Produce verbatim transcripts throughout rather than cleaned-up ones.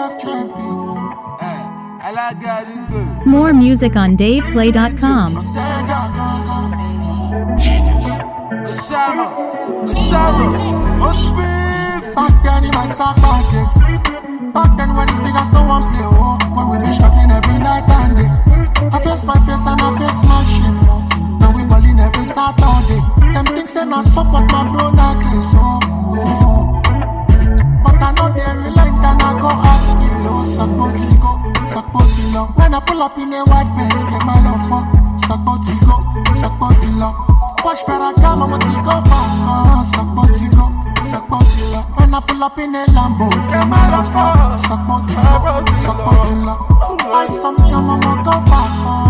More music on dave play dot com. Back then in my sack pockets. Back then when these niggas don't want play, oh, when we be struggling every night and day. I face my face and I face my shit, oh. Now we ballin' every Saturday. Them things say not support my bro, not grace, oh, oh. But I know they relent and I go out still, oh. Support it go, support it low. When I pull up in a white Benz, get my love for. Support it go, support it low. Watch Ferragamo, I'm gonna go back, oh. Support it go. When I pull up in a Lambo, get my love for. Support it up, support it up. I saw me, I'm gonna go far.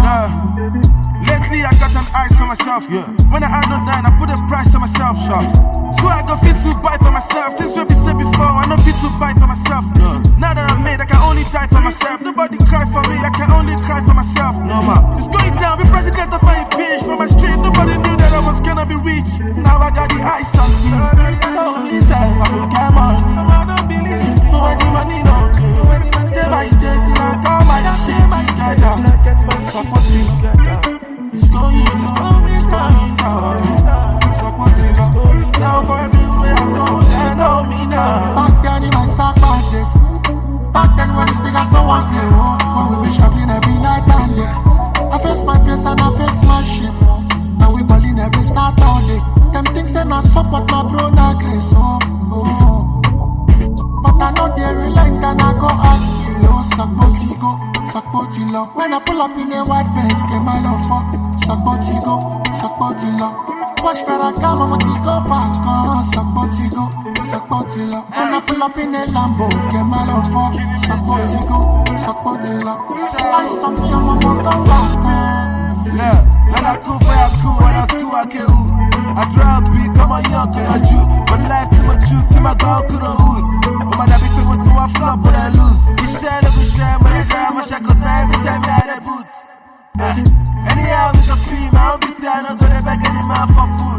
Lately I got an eyes for myself, yeah. When I had no nine, I put a price on myself, sharp. So I go fit to buy for myself. This will be said before, I know fit to buy for myself, yeah. Now that I'm made, I can only die for myself. Nobody cry for me, I can only cry for myself. No man, it's going down, be president of a bitch. From my street, nobody knew that I was gonna be rich. Now I got the eyes on me. So myself, I will get money. I don't believe no any money, no do. Day by day till I got my shit together. Supporting, it's going down, it's going down. Supporting, now for everywhere I go, they know me now. Back then in my sack pockets. Back then when these niggas don't want play, oh, when we be struggling every night and day. I face my face and I face my shit, oh. Now we ballin' every Saturday. Them things say not support my bro, not grace, oh, oh. But I know they relent and I go out still, oh. Support it go, support it low. When I pull up in a white Benz, get my love for. Support it go, support it low. Watch Ferragamo, I'm gonna go back, oh. Support it go, support it low. When I pull up in a Lambo, get my love for. Support it go, support it low. I saw me, I'm gonna go back, oh. Yeah, when I cool for your cool, when I school I get who. I try to be, come on young, can I Jew? My life to my juice, to my girl, could I hood. But my daddy people to my flop, but I lose. You share, look, you share, but I try my shackles now every time you had a boots. Uh, anyhow, we can pee, my own B C, I don't go to beg any man for food.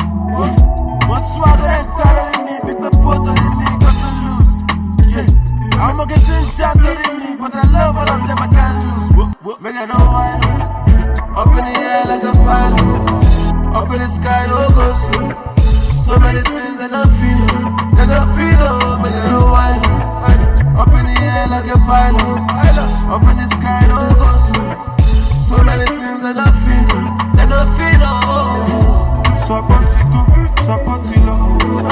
One swagger and better than me, big the put on me, got to lose. Yeah, I'm gonna get in chat to me, but I love all of them, I can't lose. Make I know why I lose. Up in the air like a pilot. Up in the sky, no go slow. So many things that I feel, that I feel, but I know why this. Up in the air like a pilot. Up in the sky, no go slow. So many things that I feel, that I feel. So I got to go, so I got to low.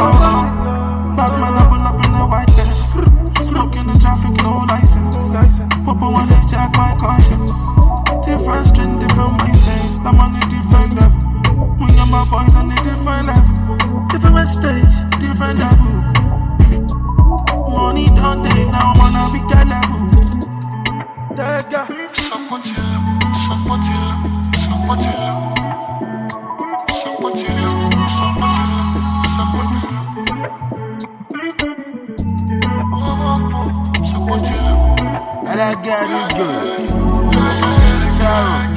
Bad man, I pull up in the white Benz. Smoking the traffic, no license. Papa one day jack my conscience. Different string, different mindset. I'm on a different level. We got my boys on a different level. Different stage, different level. Money done day, now I'm on a bigger level. Dega. Support you, support you, support you, support you, support you, support you. And I got it good. Shout.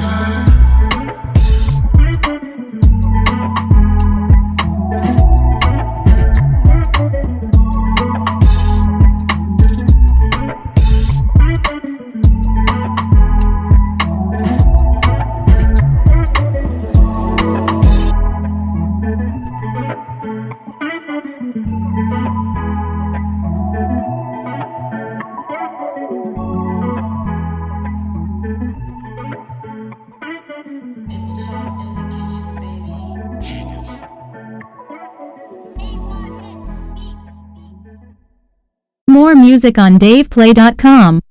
More music on dave play dot com.